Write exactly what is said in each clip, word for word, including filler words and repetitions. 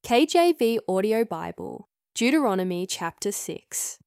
K J V Audio Bible, Deuteronomy chapter six.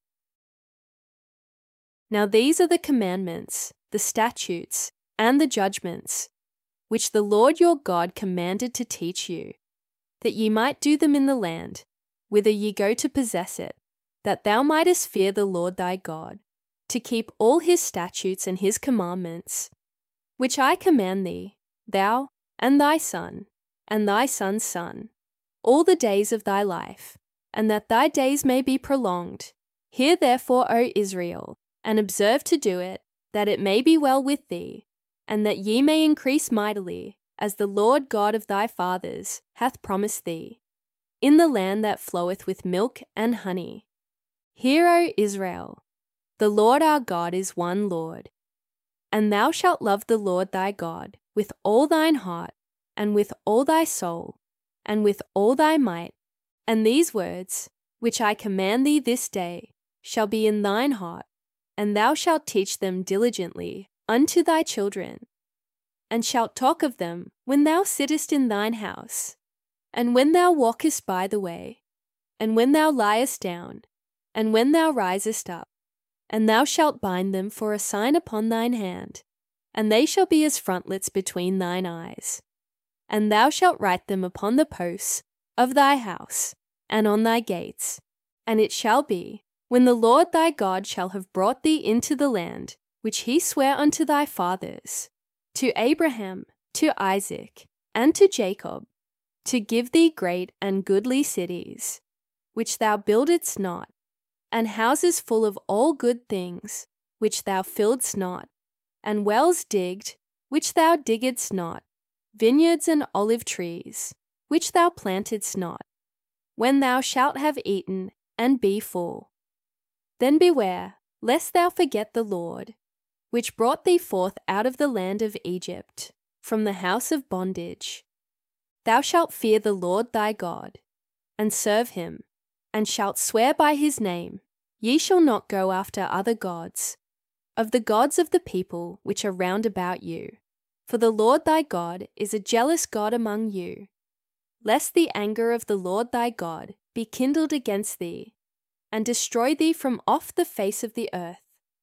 Now these are the commandments, the statutes, and the judgments, which the Lord your God commanded to teach you, that ye might do them in the land, whither ye go to possess it, that thou mightest fear the Lord thy God, to keep all his statutes and his commandments, which I command thee, thou and thy son, and thy son's son, all the days of thy life, and that thy days may be prolonged. Hear therefore, O Israel, and observe to do it, that it may be well with thee, and that ye may increase mightily, as the Lord God of thy fathers hath promised thee, in the land that floweth with milk and honey. Hear, O Israel, the Lord our God is one Lord. And thou shalt love the Lord thy God with all thine heart, and with all thy soul, and with all thy might. And these words, which I command thee this day, shall be in thine heart, and thou shalt teach them diligently unto thy children, and shalt talk of them when thou sittest in thine house, and when thou walkest by the way, and when thou liest down, and when thou risest up. And thou shalt bind them for a sign upon thine hand, and they shall be as frontlets between thine eyes. And thou shalt write them upon the posts of thy house, and on thy gates. And it shall be, when the Lord thy God shall have brought thee into the land, which he sware unto thy fathers, to Abraham, to Isaac, and to Jacob, to give thee great and goodly cities, which thou buildedst not, and houses full of all good things, which thou filledst not, and wells digged, which thou diggedst not, vineyards and olive trees, which thou plantedst not, when thou shalt have eaten and be full. Then beware, lest thou forget the Lord, which brought thee forth out of the land of Egypt, from the house of bondage. Thou shalt fear the Lord thy God, and serve him, and shalt swear by his name. Ye shall not go after other gods, of the gods of the people which are round about you. For the Lord thy God is a jealous God among you, lest the anger of the Lord thy God be kindled against thee, and destroy thee from off the face of the earth.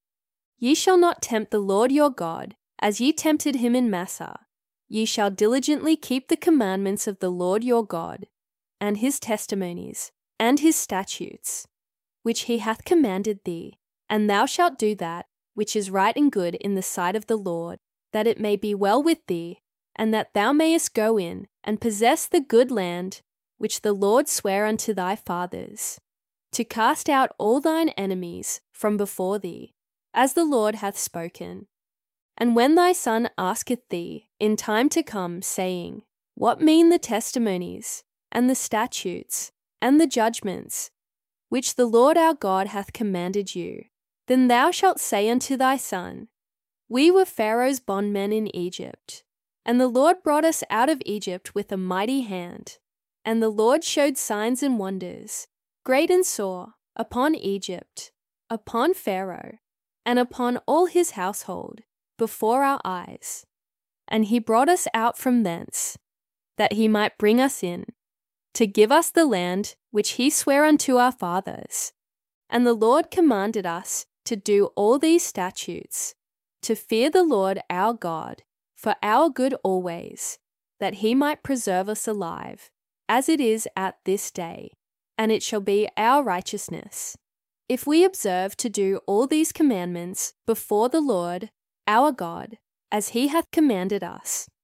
Ye shall not tempt the Lord your God, as ye tempted him in Massah. Ye shall diligently keep the commandments of the Lord your God, and his testimonies, and his statutes, which he hath commanded thee, and thou shalt do that which is right and good in the sight of the Lord, that it may be well with thee, and that thou mayest go in and possess the good land which the Lord sware unto thy fathers, to cast out all thine enemies from before thee, as the Lord hath spoken. And when thy son asketh thee in time to come, saying, What mean the testimonies, and the statutes, and the judgments, which the Lord our God hath commanded you? Then thou shalt say unto thy son, We were Pharaoh's bondmen in Egypt, and the Lord brought us out of Egypt with a mighty hand. And the Lord showed signs and wonders, great and sore, upon Egypt, upon Pharaoh, and upon all his household, before our eyes. And he brought us out from thence, that he might bring us in, to give us the land which he sware unto our fathers. And the Lord commanded us to do all these statutes, to fear the Lord our God, for our good always, that he might preserve us alive, as it is at this day, and it shall be our righteousness, if we observe to do all these commandments before the Lord our God, as he hath commanded us.